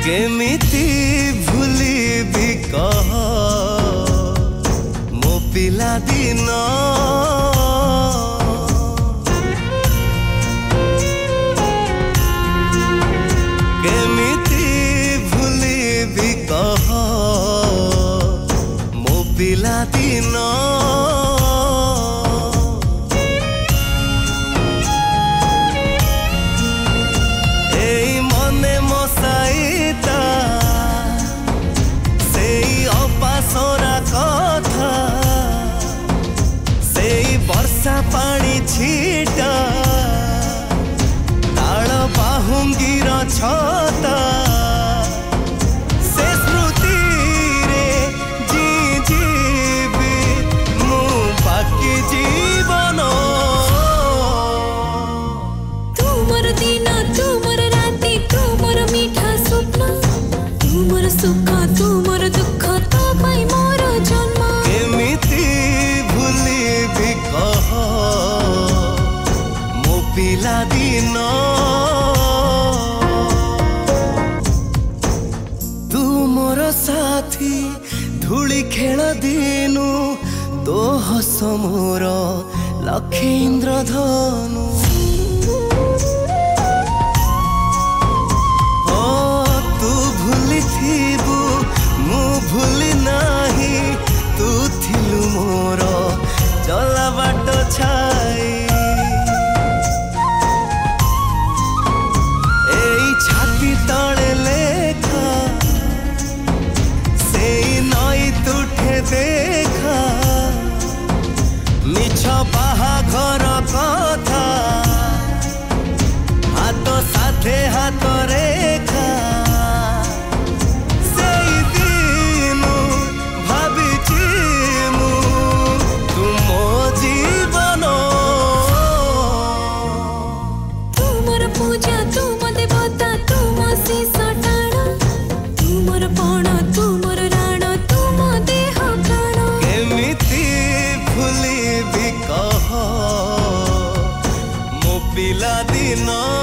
केमिति भूली भी कह मो पिला दिन केमिति भूली भी कह मो पिला दिन वर्षा पानी छीटा ताल बाहुंगीर छता से स्मृति रे जी जीवी मु बाकी जीवन तुमर दिन तुमर राति तुमर मीठा स्वप्न तुमर सुख तुमर दुख तो पाई मोर जन्म केमिति भूली भी कह मो पिला दिन तू मोर साथी धूली खेल दिनु तो हस मोर लक्षेन्द्र धनु तू भूली थीबू मु भूली नाही तू थिलु मोर चला बाट छाई एई छाती तले लेखा से नई तुठे देखा मिछ बाहाघर कथा हाथ साथे हाथ रेखा पूजा तुम देवता तुम शीश टाण तुमर पण तुमर राण तुम देह प्राण केमिति भूली भी कह मो पिला दिन।